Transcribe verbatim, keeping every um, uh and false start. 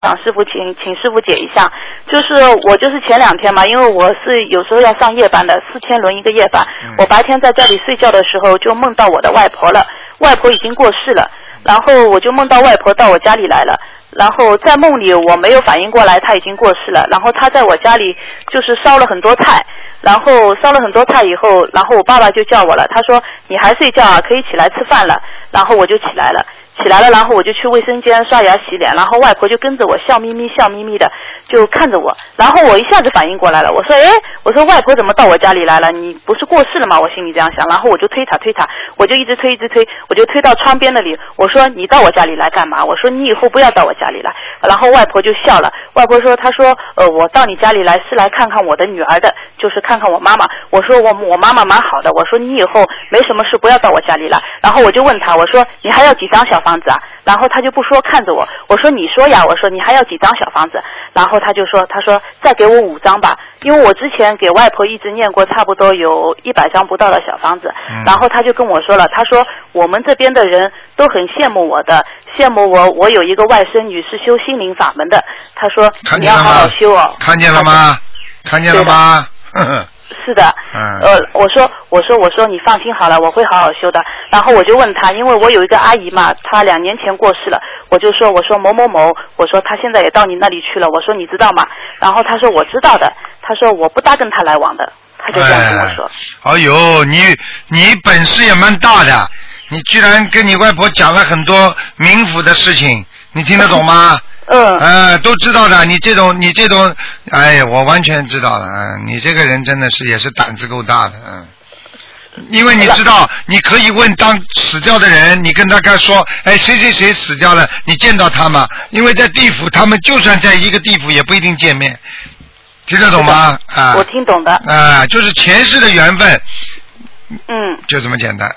让师傅请请师傅解一下，就是我就是前两天嘛，因为我是有时候要上夜班的，四天轮一个夜班， 嗯、 我白天在家里睡觉的时候就梦到我的外婆了，外婆已经过世了，然后我就梦到外婆到我家里来了，然后在梦里我没有反应过来她已经过世了，然后她在我家里就是烧了很多菜，然后烧了很多菜以后，然后我爸爸就叫我了，他说你还睡觉啊，可以起来吃饭了，然后我就起来了。起来了，然后我就去卫生间刷牙洗脸，然后外婆就跟着我笑眯眯笑眯眯的就看着我，然后我一下子反应过来了，我说哎，我说外婆怎么到我家里来了？你不是过世了吗？我心里这样想，然后我就推她推她，我就一直推一直推，我就推到窗边那里，我说你到我家里来干嘛？我说你以后不要到我家里来，然后外婆就笑了，外婆说她说呃我到你家里来是来看看我的女儿的，就是看看我妈妈。我说我我妈妈蛮好的，我说你以后没什么事不要到我家里来。然后我就问她，我说你还要几张小房子啊？然后她就不说，看着我，我说你说呀，我说你还要几张小房子？然后她就说，她说再给我五张吧，因为我之前给外婆一直念过差不多有一百张不到的小房子。嗯、然后她就跟我说了，她说我们这边的人都很羡慕我的，羡慕我，我有一个外甥女是修心灵法门的，她说你要好好修哦。 看见了吗？看见了吗？ 是的，嗯，呃，我说，我说，我说，你放心好了，我会好好修的。然后我就问他，因为我有一个阿姨嘛，她两年前过世了，我就说，我说某某某，我说她现在也到你那里去了，我说你知道吗？然后他说我知道的，他说我不大跟他来往的，他就这样跟我说。 哎呦，你你本事也蛮大的，你居然跟你外婆讲了很多冥府的事情，你听得懂吗？ 嗯， 呃，都知道的，你这种，你这种，哎呀，我完全知道了，嗯，你这个人真的是也是胆子够大的，嗯，因为你知道，你可以问当死掉的人，你跟他刚说，哎，谁谁谁死掉了，你见到他吗？因为在地府，他们就算在一个地府，也不一定见面，听得懂吗？啊， 我听懂的。 啊，就是前世的缘分。 嗯， 就这么简单